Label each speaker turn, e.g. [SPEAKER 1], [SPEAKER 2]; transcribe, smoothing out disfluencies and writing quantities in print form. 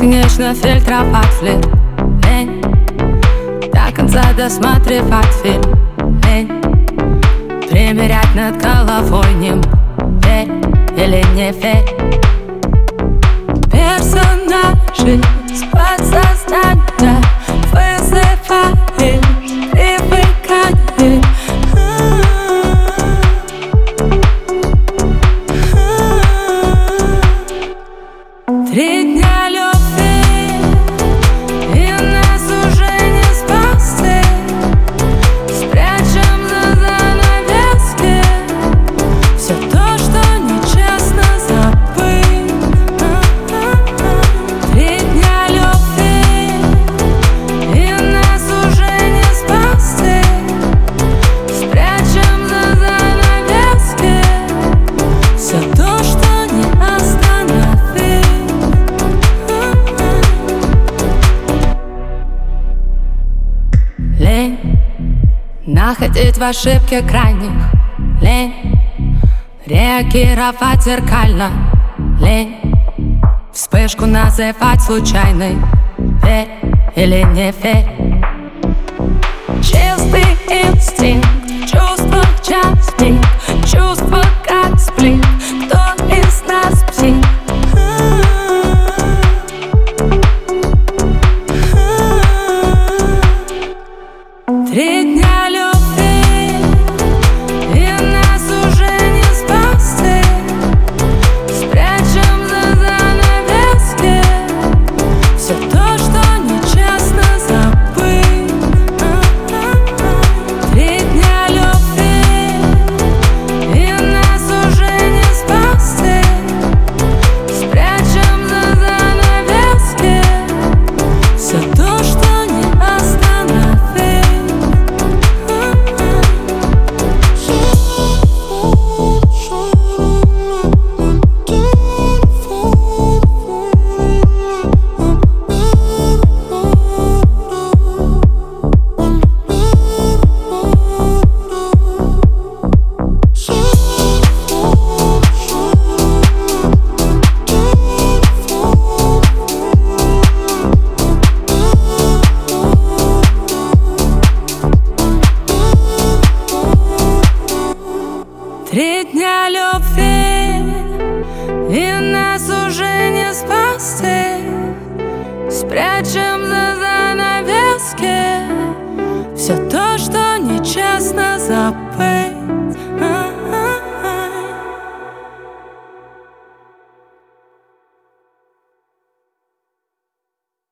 [SPEAKER 1] бесконечно фильтровать флирт. Лень до конца досматривать фильм. Лень примерять над головой ним. Верь или не верь. Персонажи с подсознания вызываешь привыкание. 3 дня любви, и нас уже не спасти. Спрячем за занавески все то, что нечестно забыть. 3 дня любви, и нас уже не спасти. Спрячем за занавески все то, что не остановить. Лень находить в ошибке крайних. Лень реагировать зеркально. Лень вспышку называть случайной. Верь или не верь. Чистый инстинкт, чувство в час пик. Чувство как сплит. Кто из нас псих? 3 дня любви, и нас уже не спасти. Спрячем за занавески все то, что нечестно забыть. 3 дня любви, и нас уже не спасти. Спрячем за занавески все то, что не остановить. Три дня любви, и нас уже не спасти. Спрячем за занавески все то, что нечестно забыть.